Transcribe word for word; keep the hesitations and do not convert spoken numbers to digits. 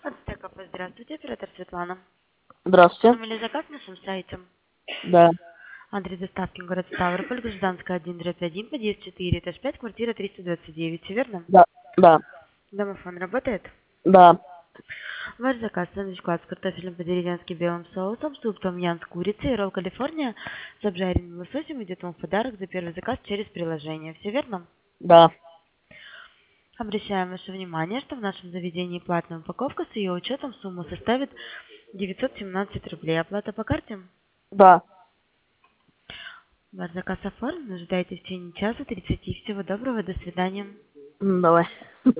Ацтеков, здравствуйте, оператор Светлана. Здравствуйте. Оформили заказ на нашем сайте. Да, Адрес доставки город Ставрополь, Гражданская один дробь один, подъезд четыре, этаж пять, квартира триста двадцать девять, все верно? да, да, Домофон работает? да, Ваш заказ: сэндвич-клад с картофелем по-деревенски белым соусом, суп том-ям с курицей и ролл Калифорния с обжаренным лососем идет вам в подарок за первый заказ через приложение. Все верно? да, Обращаем ваше внимание, что в нашем заведении платная упаковка, с ее учетом сумма составит девятьсот семнадцать рублей. Оплата по карте? да. Ваш заказ оформлен. Ожидайте в течение часа тридцати. Всего доброго. До свидания. М, Давай.